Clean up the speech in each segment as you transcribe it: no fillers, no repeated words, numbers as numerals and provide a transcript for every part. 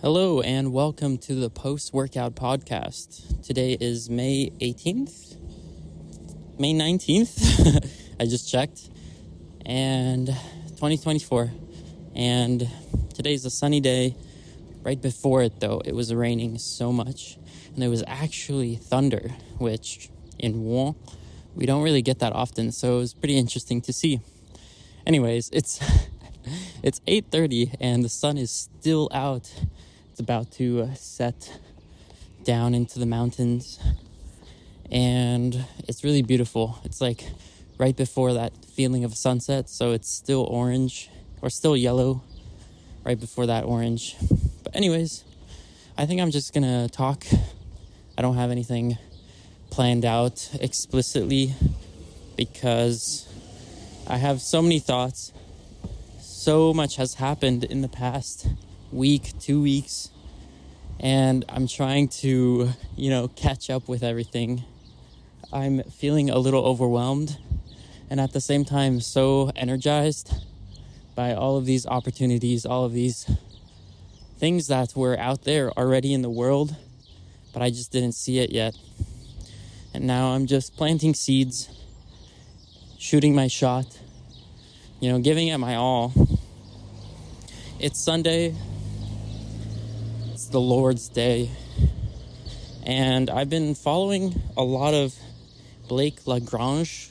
Hello and welcome to the Post-Workout Podcast. Today is May 18th? May 19th? I just checked. And 2024. And today's a sunny day. Right before it, though, it was raining so much. And there was actually thunder, which in Rouen, we don't really get that often. So it was pretty interesting to see. Anyways, it's 8:30 and the sun is still out. It's about to set down into the mountains, and it's really beautiful. It's like right before that feeling of sunset, so it's still orange, or still yellow, right before that orange. But anyways, I think I'm just gonna talk. I don't have anything planned out explicitly because I have so many thoughts. So much has happened in the past week, 2 weeks, and I'm trying to, catch up with everything. I'm feeling a little overwhelmed and at the same time so energized by all of these opportunities, all of these things that were out there already in the world, but I just didn't see it yet. And now I'm just planting seeds, shooting my shot, giving it my all. It's Sunday. It's the Lord's Day. And I've been following a lot of Blake Lagrange.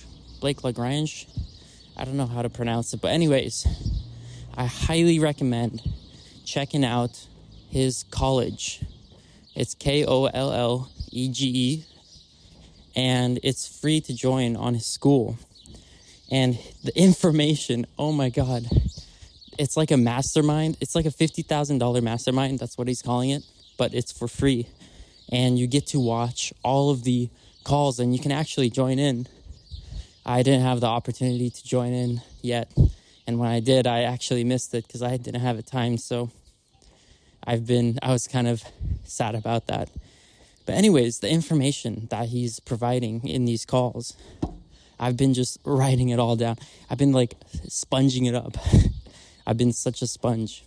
I don't know how to pronounce it. But anyways, I highly recommend checking out his college. It's Kollege. And it's free to join on his school. And the information, oh my God. It's like a mastermind. It's like a $50,000 mastermind. That's what he's calling it. But it's for free. And you get to watch all of the calls and you can actually join in. I didn't have the opportunity to join in yet. And when I did, I actually missed it because I didn't have it timed. So I was kind of sad about that. But anyways, the information that he's providing in these calls, I've been just writing it all down. I've been like sponging it up. I've been such a sponge.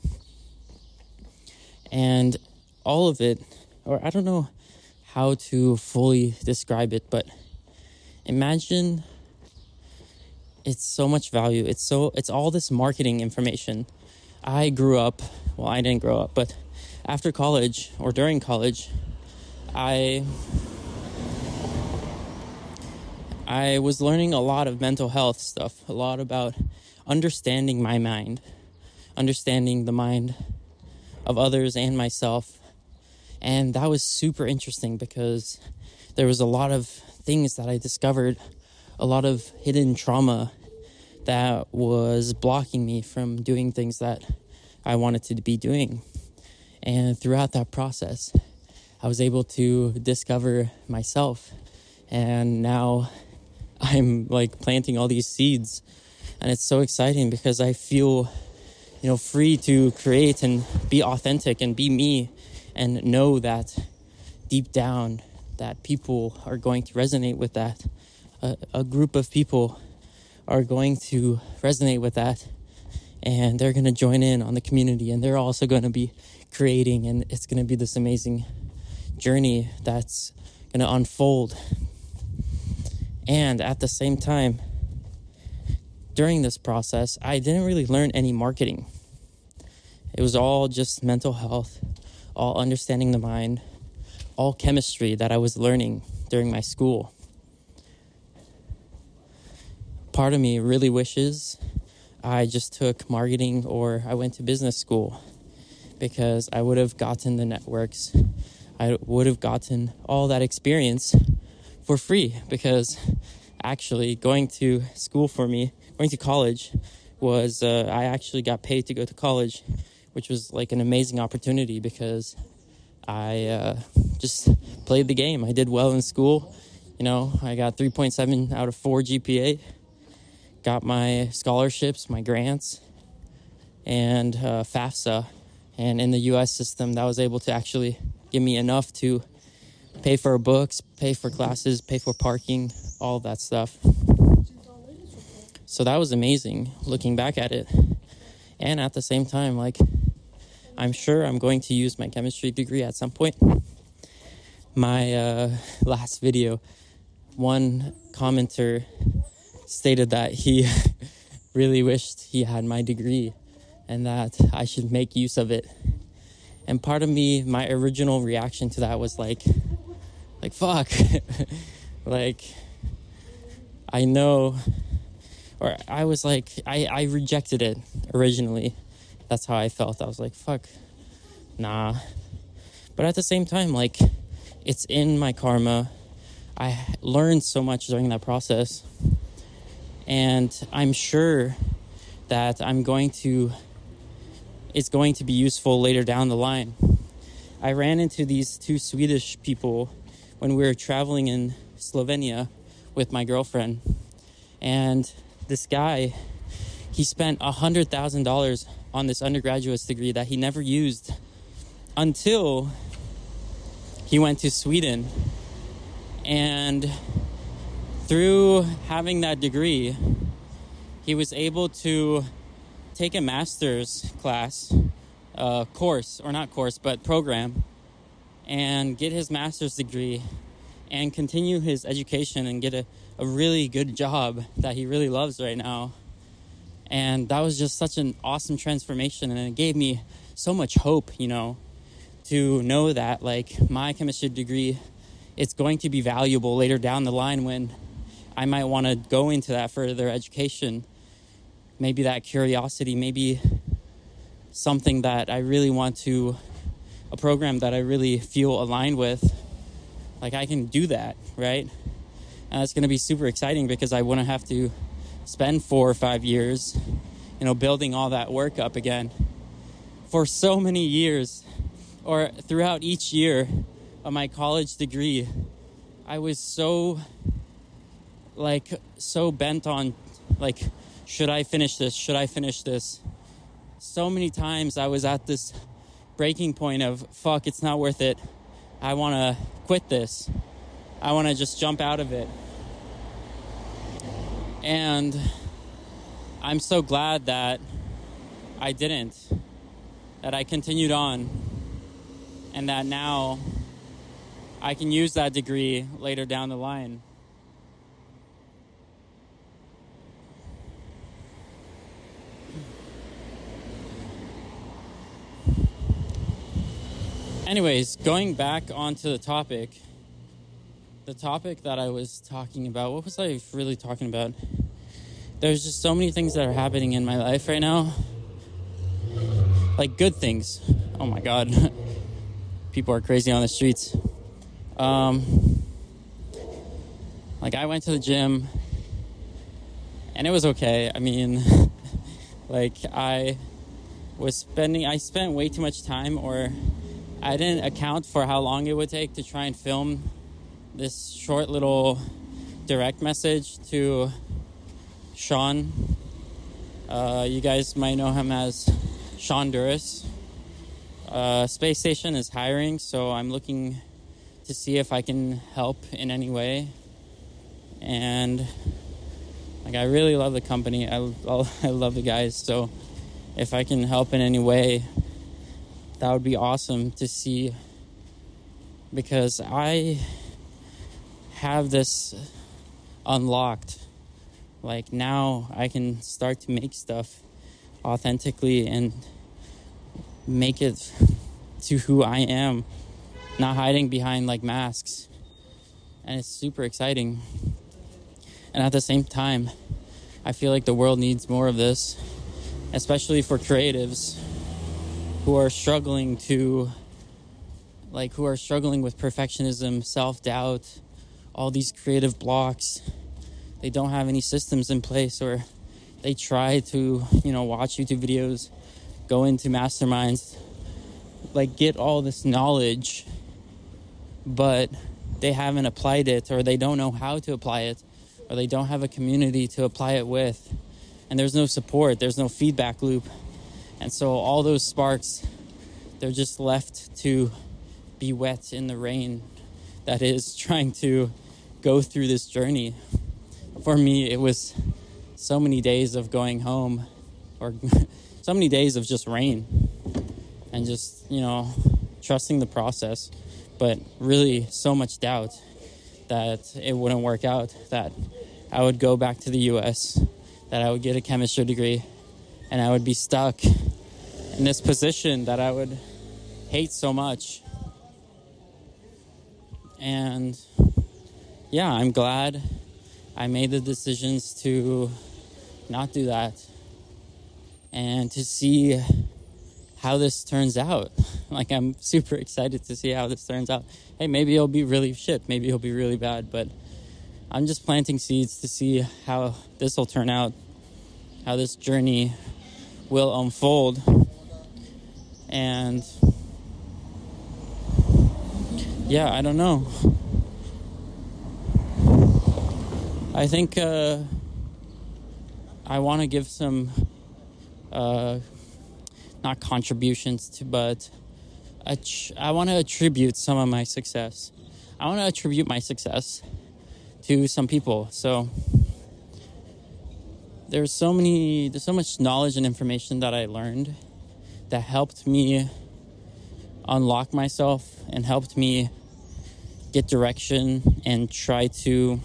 And all of it, or I don't know how to fully describe it, but imagine it's so much value. It's all this marketing information. I didn't grow up, but after college or during college, I was learning a lot of mental health stuff, a lot about understanding my mind, understanding the mind of others and myself. And that was super interesting because there was a lot of things that I discovered, a lot of hidden trauma that was blocking me from doing things that I wanted to be doing. And throughout that process, I was able to discover myself. And now I'm like planting all these seeds. And it's so exciting because I feel, free to create and be authentic and be me and know that deep down that people are going to resonate with that. A group of people are going to resonate with that and they're going to join in on the community and they're also going to be creating, and it's going to be this amazing journey that's going to unfold. And at the same time, during this process, I didn't really learn any marketing. It was all just mental health, all understanding the mind, all chemistry that I was learning during my school. Part of me really wishes I just took marketing or I went to business school because I would have gotten the networks. I would have gotten all that experience for free because actually going to college was, I actually got paid to go to college, which was like an amazing opportunity because I just played the game. I did well in school. I got 3.7 out of 4 GPA, got my scholarships, my grants, and FAFSA. And in the U.S. system, that was able to actually give me enough to pay for books, pay for classes, pay for parking, all that stuff. So that was amazing looking back at it. And at the same time, I'm sure I'm going to use my chemistry degree at some point. My last video, one commenter stated that he really wished he had my degree and that I should make use of it. And part of me, my original reaction to that was like fuck. Like, I know, or I was like, I rejected it originally. That's how I felt. I was like, fuck, nah. But at the same time, like, it's in my karma. I learned so much during that process. And I'm sure that it's going to be useful later down the line. I ran into these two Swedish people when we were traveling in Slovenia with my girlfriend. And this guy, he spent $100,000 on this undergraduate degree that he never used until he went to Sweden. And through having that degree, he was able to take a master's class, program, and get his master's degree and continue his education and get a really good job that he really loves right now. And that was just such an awesome transformation, and it gave me so much hope, to know that, like, my chemistry degree, it's going to be valuable later down the line when I might want to go into that further education. Maybe that curiosity, maybe something that I really want to, a program that I really feel aligned with, like, I can do that, right? And it's going to be super exciting because I wouldn't have to spend 4 or 5 years, building all that work up again. For so many years, or throughout each year of my college degree, I was so bent on, like, should I finish this? Should I finish this? So many times I was at this breaking point of, fuck, it's not worth it. I want to quit this. I want to just jump out of it. And I'm so glad that I didn't, that I continued on, and that now I can use that degree later down the line. Anyways, going back onto the topic that I was talking about, what was I really talking about? There's just so many things that are happening in my life right now. Like, good things. Oh my God. People are crazy on the streets. Like, I went to the gym and it was okay. I mean, like, I spent way too much time, or I didn't account for how long it would take to try and film this short little direct message to Sean. You guys might know him as Sean Duras. Space Station is hiring, so I'm looking to see if I can help in any way. And, like, I really love the company. I love the guys, so if I can help in any way, that would be awesome to see, because I have this unlocked. Like, now I can start to make stuff authentically and make it to who I am, not hiding behind, like, masks. And it's super exciting. And at the same time, I feel like the world needs more of this, especially for creatives who are struggling with perfectionism, self-doubt, all these creative blocks. They don't have any systems in place, or they try to, watch YouTube videos, go into masterminds, like, get all this knowledge, but they haven't applied it, or they don't know how to apply it, or they don't have a community to apply it with. And there's no support, there's no feedback loop. And so all those sparks, they're just left to be wet in the rain that is trying to go through this journey. For me, it was so many days of going home, or so many days of just rain and just, trusting the process, but really so much doubt that it wouldn't work out, that I would go back to the US, that I would get a chemistry degree, and I would be stuck in this position that I would hate so much. And yeah, I'm glad I made the decisions to not do that and to see how this turns out. Like, I'm super excited to see how this turns out. Hey, maybe it'll be really shit, maybe it'll be really bad, but I'm just planting seeds to see how this will turn out, how this journey will unfold. And yeah, I don't know. I think I want to give some not contributions to, but I want to attribute some of my success. I want to attribute my success to some people. So there's so much knowledge and information that I learned that helped me unlock myself and helped me get direction and try to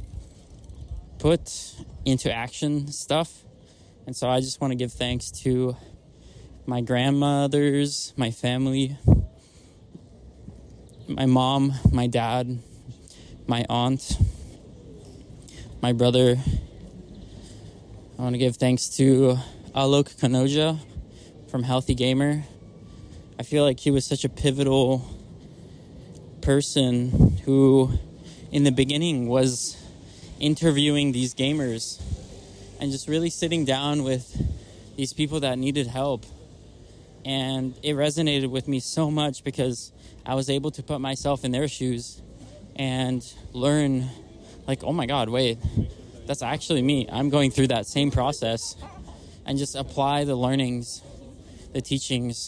put into action stuff. And so I just want to give thanks to my grandmothers, my family, my mom, my dad, my aunt, my brother. I want to give thanks to Alok Kanoja from Healthy Gamer. I feel like he was such a pivotal person who, in the beginning, was interviewing these gamers and just really sitting down with these people that needed help. And it resonated with me so much because I was able to put myself in their shoes and learn, like, oh my God, wait, that's actually me. I'm going through that same process, and just apply the learnings, the teachings.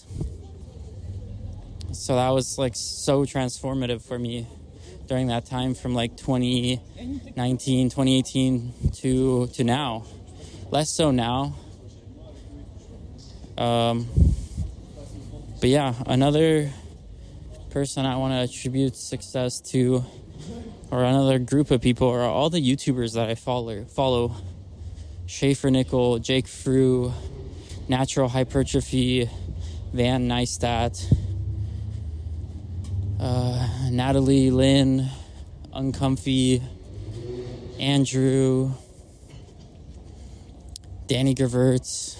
So that was like so transformative for me during that time, from like 2019, 2018 to now. Less so now. But yeah, another person I want to attribute success to, or another group of people, are all the YouTubers that I follow. Schaefer Nickel, Jake Frew, Natural Hypertrophy, Van Neistat, Natalie Lynn, Uncomfy, Andrew, Danny Gerverts,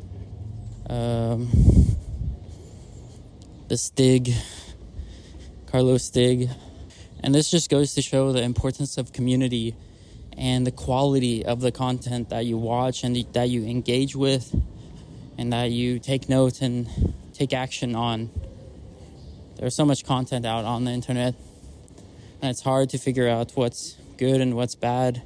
the Stig, Carlos Stig. And this just goes to show the importance of community and the quality of the content that you watch and that you engage with and that you take note and take action on. There's so much content out on the internet, and it's hard to figure out what's good and what's bad.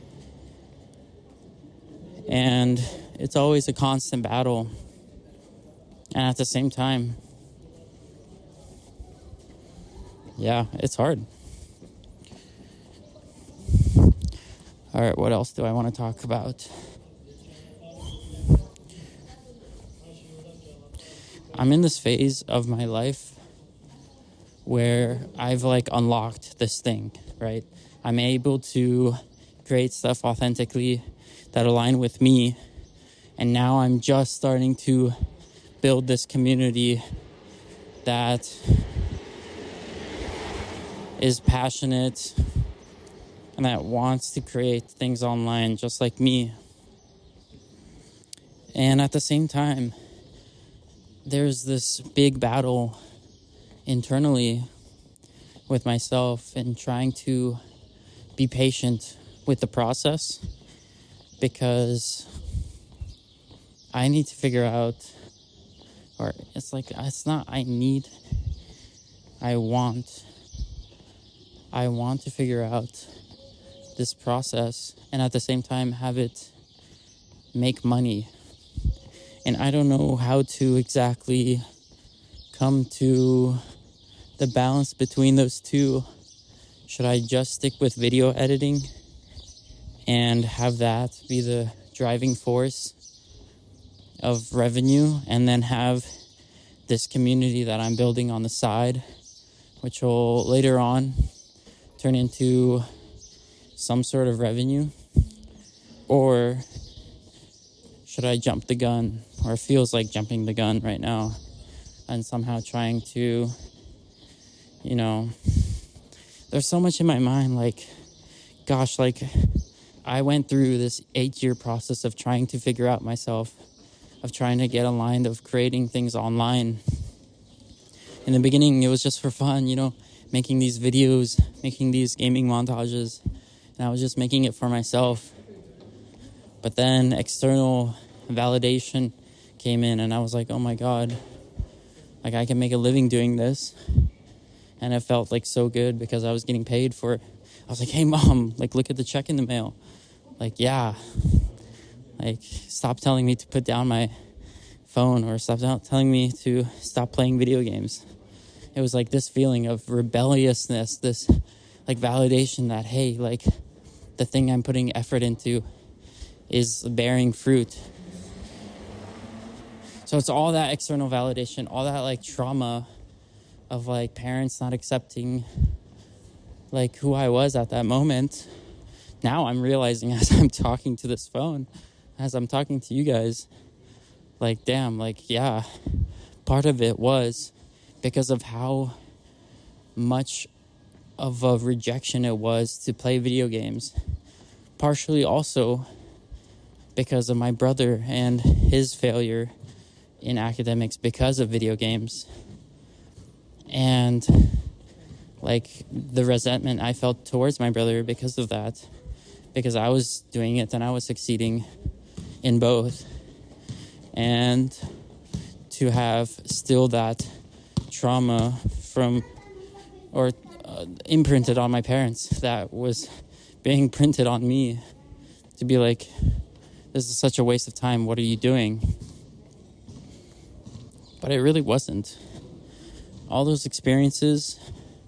And it's always a constant battle. And at the same time, yeah, it's hard. All right, what else do I want to talk about? I'm in this phase of my life where I've unlocked this thing, right? I'm able to create stuff authentically that align with me. And now I'm just starting to build this community that is passionate and that wants to create things online just like me. And at the same time, there's this big battle internally with myself and trying to be patient with the process, because I need to figure out, or it's not I need, I want to figure out this process and at the same time have it make money. And I don't know how to exactly come to the balance between those two. Should I just stick with video editing and have that be the driving force of revenue, and then have this community that I'm building on the side, which will later on turn into some sort of revenue? Or should I jump the gun, or it feels like jumping the gun right now, and somehow trying to, there's so much in my mind, like, gosh, like, I went through this 8-year process of trying to figure out myself, of trying to get aligned, of creating things online. In the beginning, it was just for fun, making these videos, making these gaming montages, and I was just making it for myself. But then external validation came in, and I was like, oh my God, like, I can make a living doing this. And it felt like so good because I was getting paid for it. I was like, hey Mom, like, look at the check in the mail. Like, yeah, like, stop telling me to put down my phone, or stop telling me to stop playing video games. It was like this feeling of rebelliousness, this like validation that, hey, like, the thing I'm putting effort into is bearing fruit. So it's all that external validation, all that like trauma of like parents not accepting like who I was at that moment. Now I'm realizing as I'm talking to this phone, as I'm talking to you guys, like, damn, like, yeah, part of it was because of how much of a rejection it was to play video games. Partially also because of my brother and his failure in academics because of video games. And like the resentment I felt towards my brother because of that, because I was doing it and I was succeeding in both. And to have still that trauma from, or imprinted on my parents, that was being printed on me, to be like, this is such a waste of time, what are you doing? But it really wasn't. All those experiences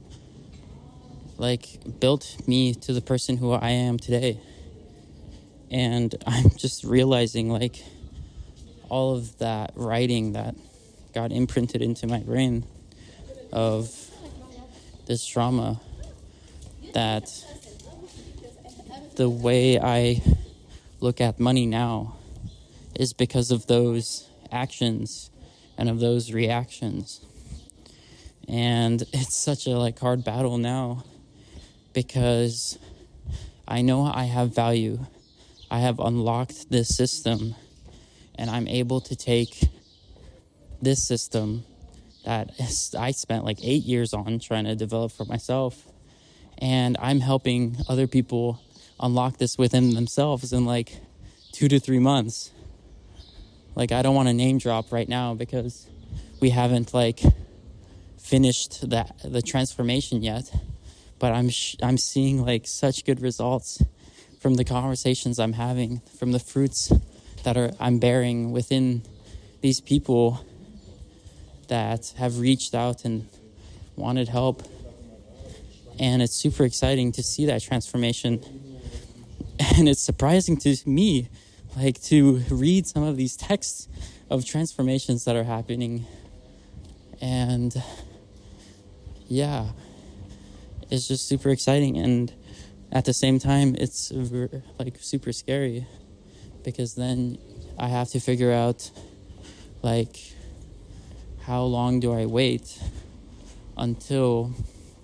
like built me to the person who I am today. And I'm just realizing like all of that writing that got imprinted into my brain of this trauma, that the way I look at money now is because of those actions and of those reactions. And it's such a like hard battle now, because I know I have value. I have unlocked this system, and I'm able to take this system that I spent like 8 years on trying to develop for myself, and I'm helping other people unlock this within themselves in like 2 to 3 months. Like, I don't want to name drop right now because we haven't like finished the transformation yet, but I'm seeing like such good results from the conversations I'm having, from the fruits that I'm bearing within these people that have reached out and wanted help. And it's super exciting to see that transformation. And it's surprising to me, like, to read some of these texts of transformations that are happening. And yeah, it's just super exciting. And at the same time, it's like super scary, because then I have to figure out like, how long do I wait until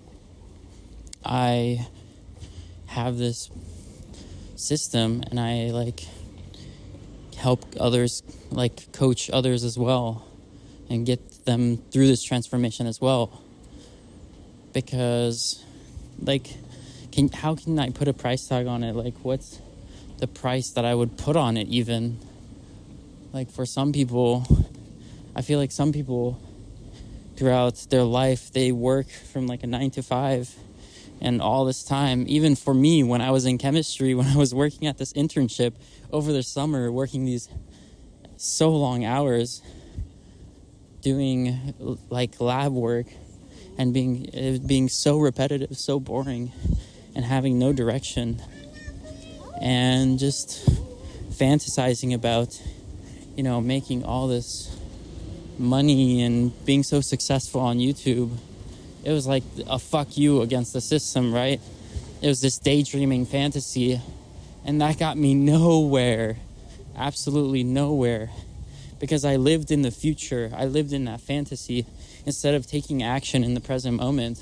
I have this system and I like help others, like coach others as well, and get them through this transformation as well. Because like, how can I put a price tag on it? Like, what's the price that I would put on it even? Like, for some people, I feel like some people throughout their life, they work from like a 9 to 5, and all this time, even for me, when I was in chemistry, when I was working at this internship over the summer, working these so long hours, doing like lab work, and being so repetitive, so boring, and having no direction, and just fantasizing about, making all this money and being so successful on YouTube, it was like a fuck you against the system, right? It was this daydreaming fantasy, and that got me nowhere, absolutely nowhere, because I lived in the future. I lived in that fantasy instead of taking action in the present moment.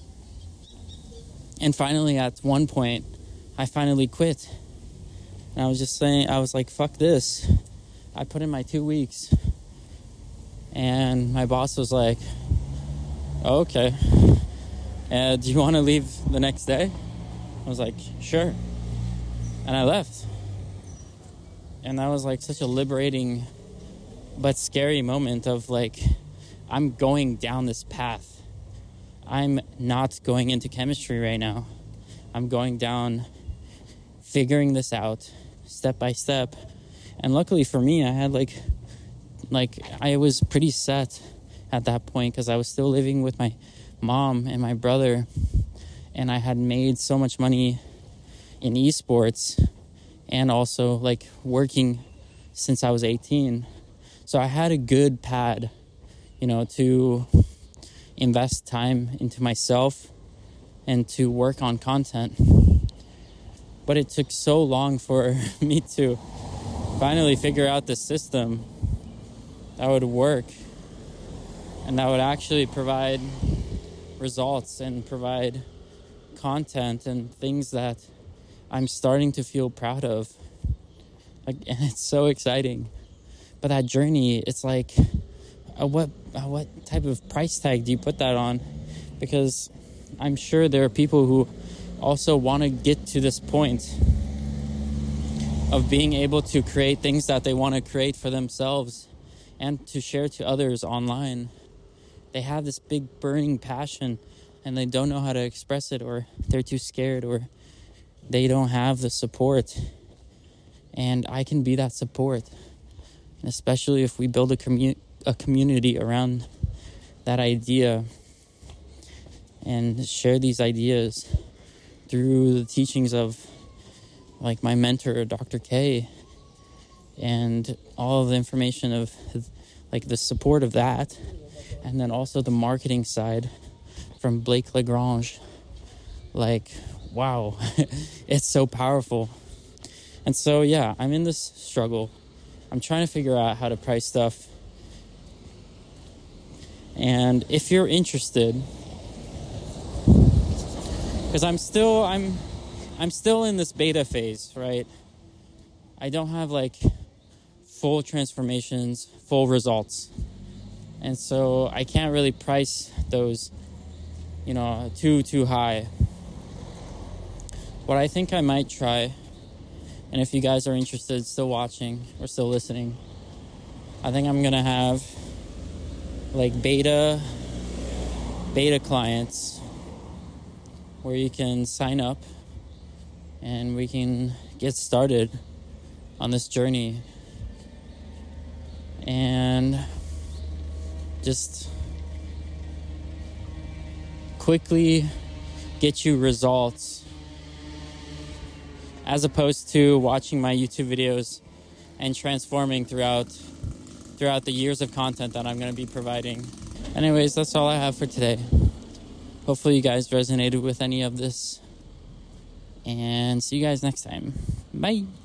And finally, at one point, I finally quit. And I was just saying, I was like, fuck this. I put in my 2 weeks. And my boss was like, oh, okay. Do you want to leave the next day? I was like, sure. And I left. And that was like such a liberating but scary moment of like, I'm going down this path. I'm not going into chemistry right now. I'm going down, figuring this out step by step. And luckily for me, I had like I was pretty set at that point because I was still living with my mom and my brother, and I had made so much money in esports and also like working since I was 18. So I had a good pad, to invest time into myself and to work on content. But it took so long for me to finally figure out the system that would work and that would actually provide results and provide content and things that I'm starting to feel proud of. And it's so exciting. But that journey, it's like, what type of price tag do you put that on? Because I'm sure there are people who also want to get to this point of being able to create things that they want to create for themselves and to share to others online. They have this big burning passion and they don't know how to express it, or they're too scared, or they don't have the support. And I can be that support, especially if we build a community around that idea and share these ideas through the teachings of like my mentor, Dr. K, and all of the information of like the support of that, and then also the marketing side from Blake Lagrange. Like, wow, it's so powerful. And so, yeah, I'm in this struggle. I'm trying to figure out how to price stuff. And if you're interested, because I'm still in this beta phase, right? I don't have like full transformations, full results. And so I can't really price those, too high. What I think I might try, and if you guys are interested, still watching or still listening, I think I'm going to have like beta clients where you can sign up and we can get started on this journey and just quickly get you results, as opposed to watching my YouTube videos and transforming throughout the years of content that I'm going to be providing. Anyways, that's all I have for today. Hopefully you guys resonated with any of this. And see you guys next time. Bye.